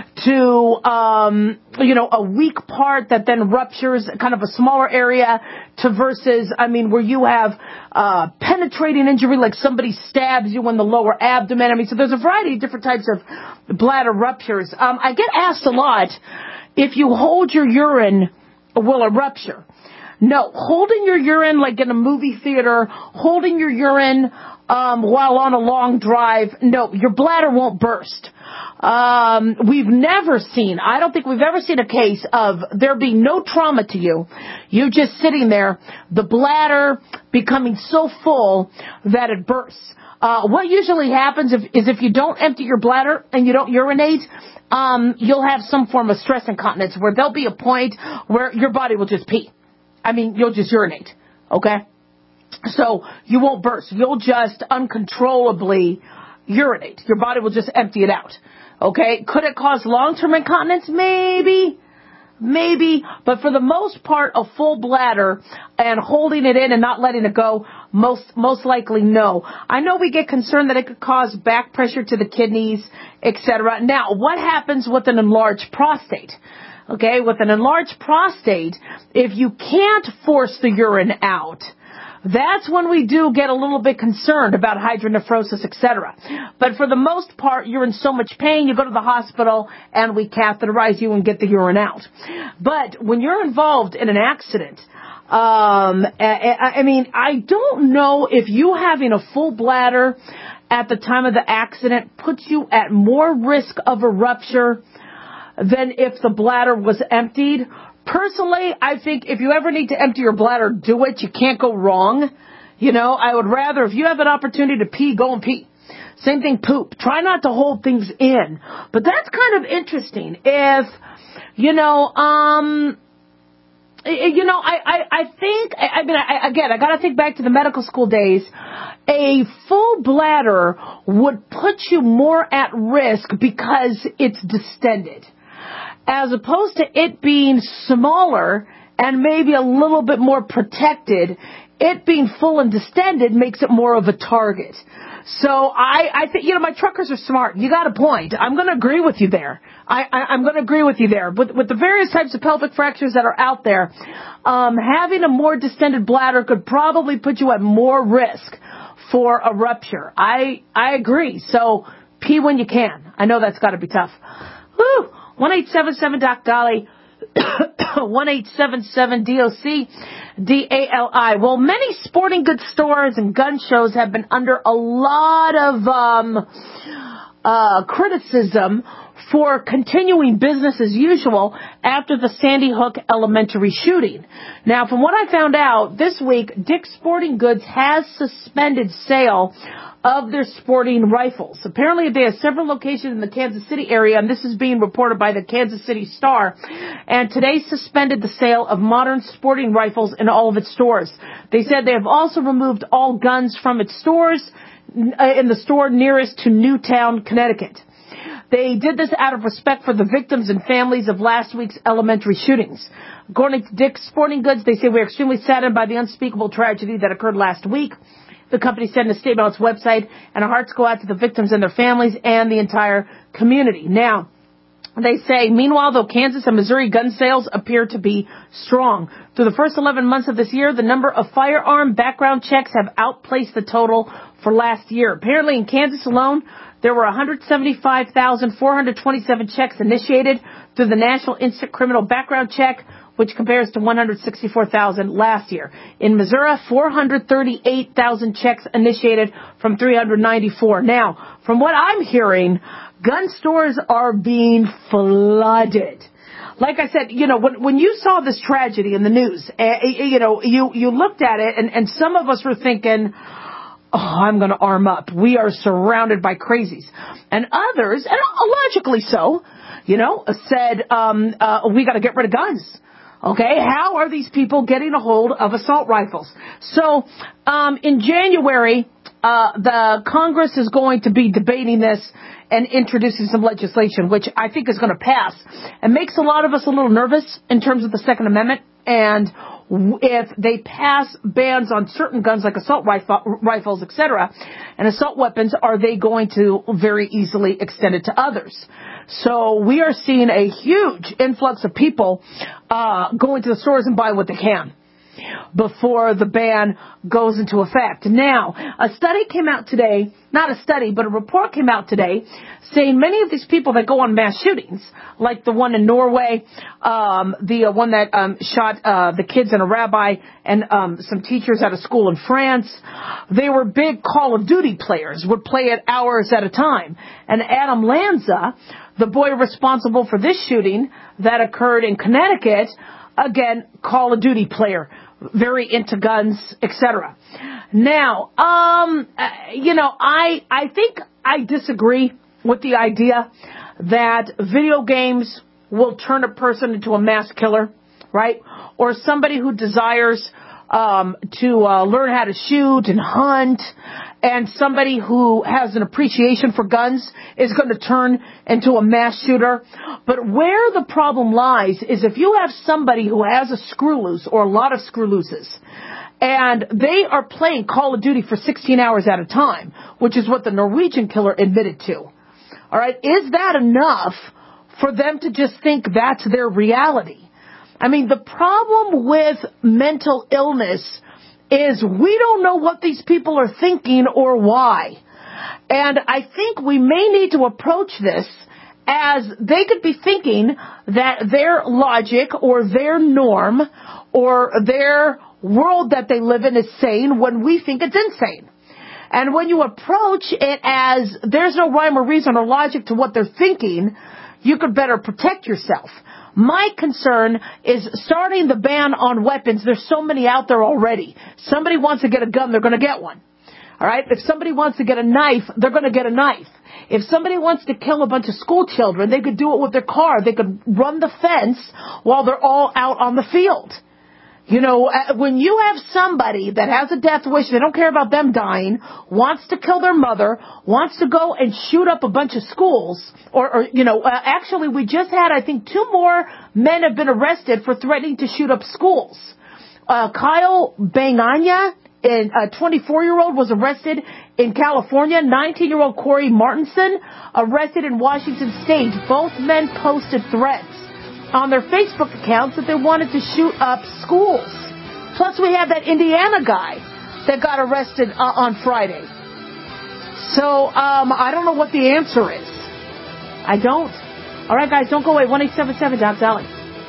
to, um, you know, a weak part that then ruptures kind of a smaller area to versus, I mean, where you have uh, penetrating injury, like somebody stabs you in the lower abdomen. I mean, so there's a variety of different types of bladder ruptures. Um, I get asked a lot, if you hold your urine, will it rupture? No, holding your urine like in a movie theater, holding your urine um, while on a long drive, no, your bladder won't burst. Um, we've never seen, I don't think we've ever seen a case of there being no trauma to you, you just sitting there, the bladder becoming so full that it bursts. Uh, what usually happens if, is if you don't empty your bladder and you don't urinate, um, you'll have some form of stress incontinence where there'll be a point where your body will just pee. I mean, you'll just urinate, okay? So you won't burst. You'll just uncontrollably urinate. Your body will just empty it out, okay? Could it cause long-term incontinence? Maybe. Maybe. But for the most part, a full bladder and holding it in and not letting it go, most most likely no. I know we get concerned that it could cause back pressure to the kidneys, et cetera. Now, what happens with an enlarged prostate? Okay, with an enlarged prostate, if you can't force the urine out, that's when we do get a little bit concerned about hydronephrosis, et cetera. But for the most part, you're in so much pain, you go to the hospital and we catheterize you and get the urine out. But when you're involved in an accident, um, I, I mean, I don't know if you having a full bladder at the time of the accident puts you at more risk of a rupture than if the bladder was emptied. Personally, I think if you ever need to empty your bladder, do it. You can't go wrong. You know, I would rather, if you have an opportunity to pee, go and pee. Same thing, poop. Try not to hold things in. But that's kind of interesting. If, you know, um, you know, I, I, I think, I mean, I, again, I got to think back to the medical school days. A full bladder would put you more at risk because it's distended, as opposed to it being smaller and maybe a little bit more protected. It being full and distended makes it more of a target. So I, I think, you know, my truckers are smart. You got a point. I'm going to agree with you there. I, I, I'm going to agree with you there. With, with the various types of pelvic fractures that are out there, um, having a more distended bladder could probably put you at more risk for a rupture. I, I agree. So pee when you can. I know that's got to be tough. Woo! one eight seven seven Doc Dolly. one eight seven seven D O C D A L I. Well, many sporting goods stores and gun shows have been under a lot of um, uh, criticism for continuing business as usual after the Sandy Hook Elementary shooting. Now, from what I found out, this week, Dick's Sporting Goods has suspended sale of their sporting rifles. Apparently, they have several locations in the Kansas City area, and this is being reported by the Kansas City Star. And today suspended the sale of modern sporting rifles in all of its stores. They said they have also removed all guns from its stores uh, in the store nearest to Newtown, Connecticut. They did this out of respect for the victims and families of last week's elementary shootings. According to Dick's Sporting Goods, they say, "We are extremely saddened by the unspeakable tragedy that occurred last week." The company said in a statement on its website, and our hearts go out to the victims and their families and the entire community. Now, they say, meanwhile, though Kansas and Missouri gun sales appear to be strong. Through the first eleven months of this year, the number of firearm background checks have outpaced the total for last year. Apparently, in Kansas alone, there were one hundred seventy-five thousand four hundred twenty-seven checks initiated through the National Instant Criminal Background Check, which compares to one hundred sixty-four thousand last year. In Missouri, four hundred thirty-eight thousand checks initiated from three hundred ninety-four. Now, from what I'm hearing, gun stores are being flooded. Like I said, you know, when when you saw this tragedy in the news, uh, you know, you, you looked at it, and, and some of us were thinking, oh, I'm going to arm up. We are surrounded by crazies. And others, and logically so, you know, said, um, uh, we got to get rid of guns. Okay, how are these people getting a hold of assault rifles? So, um, in January, uh, the Congress is going to be debating this and introducing some legislation, which I think is going to pass. It makes a lot of us a little nervous in terms of the Second Amendment, and if they pass bans on certain guns like assault rifle, rifles, et cetera, and assault weapons, are they going to very easily extend it to others? So we are seeing a huge influx of people uh, going to the stores and buying what they can before the ban goes into effect. Now, a study came out today, not a study, but a report came out today saying many of these people that go on mass shootings, like the one in Norway, um, the uh, one that um, shot uh, the kids and a rabbi and um, some teachers at a school in France, they were big Call of Duty players, would play it hours at a time. And Adam Lanza, the boy responsible for this shooting that occurred in Connecticut, again, Call of Duty player, very into guns, et cetera. Now, um, uh, you know, I I think I disagree with the idea that video games will turn a person into a mass killer, right? Or somebody who desires um, to uh, learn how to shoot and hunt, and somebody who has an appreciation for guns is going to turn into a mass shooter. But where the problem lies is if you have somebody who has a screw loose or a lot of screw looses, and they are playing Call of Duty for sixteen hours at a time, which is what the Norwegian killer admitted to. All right, is that enough for them to just think that's their reality? I mean, the problem with mental illness is we don't know what these people are thinking or why. And I think we may need to approach this as they could be thinking that their logic or their norm or their world that they live in is sane when we think it's insane. And when you approach it as there's no rhyme or reason or logic to what they're thinking, you could better protect yourself. My concern is starting the ban on weapons. There's so many out there already. Somebody wants to get a gun, they're going to get one. All right? If somebody wants to get a knife, they're going to get a knife. If somebody wants to kill a bunch of school children, they could do it with their car. They could run the fence while they're all out on the field. You know, when you have somebody that has a death wish, they don't care about them dying, wants to kill their mother, wants to go and shoot up a bunch of schools, or, or you know, uh, actually we just had, I think, two more men have been arrested for threatening to shoot up schools. Uh, Kyle Banganya, a twenty-four-year-old, was arrested in California. nineteen-year-old Corey Martinson, arrested in Washington State. Both men posted threats on their Facebook accounts that they wanted to shoot up schools. Plus, we had that Indiana guy that got arrested uh, on Friday. So, um, I don't know what the answer is. I don't. All right, guys, don't go away. one eight seven seven, Doc Sally.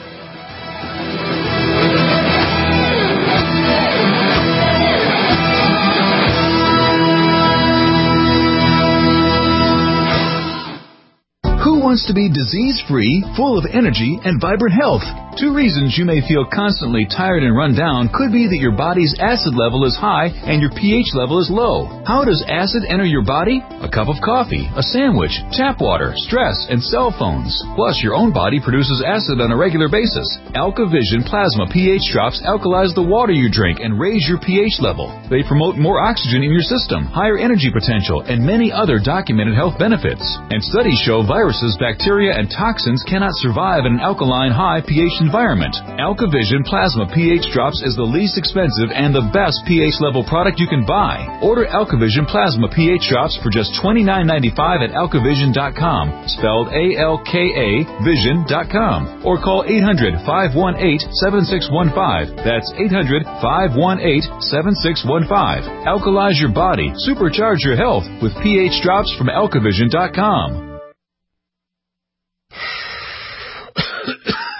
Who wants to be disease-free, full of energy, and vibrant health? Two reasons you may feel constantly tired and run down could be that your body's acid level is high and your pH level is low. How does acid enter your body? A cup of coffee, a sandwich, tap water, stress, and cell phones. Plus, your own body produces acid on a regular basis. AlkaVision Plasma pH drops alkalize the water you drink and raise your pH level. They promote more oxygen in your system, higher energy potential, and many other documented health benefits. And studies show viruses, bacteria, and toxins cannot survive in an alkaline high pH environment. AlkaVision Plasma pH Drops is the least expensive and the best pH level product you can buy. Order AlkaVision Plasma pH Drops for just twenty-nine ninety-five at alkavision dot com, spelled A L K A vision dot com, or call eight hundred, five one eight, seven six one five. That's eight hundred, five one eight, seven six one five. Alkalize your body, supercharge your health with pH Drops from alkavision dot com.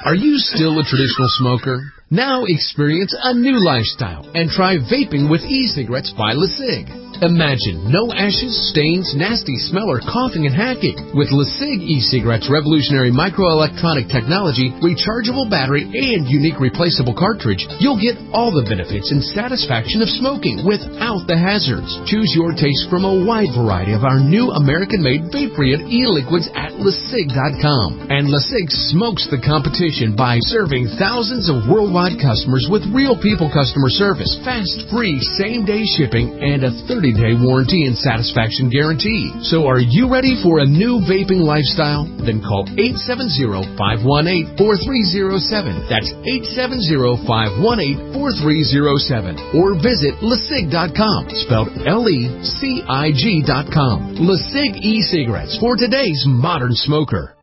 Are you still a traditional smoker? Now experience a new lifestyle and try vaping with e-cigarettes by LeSig. Imagine no ashes, stains, nasty smell, or coughing and hacking. With LeSig e-cigarettes' revolutionary microelectronic technology, rechargeable battery, and unique replaceable cartridge, you'll get all the benefits and satisfaction of smoking without the hazards. Choose your taste from a wide variety of our new American-made vape-free e-liquids at LeSig dot com. And LeSig smokes the competition by serving thousands of worldwide customers with real people customer service, fast, free, same-day shipping, and a thirty-day warranty and satisfaction guarantee. So are you ready for a new vaping lifestyle? Then call eight seven zero, five one eight, four three zero seven. That's eight seven zero, five one eight, four three zero seven. Or visit LeSig dot com, spelled L E C I G dot com. LeSig e-cigarettes for today's modern smoker.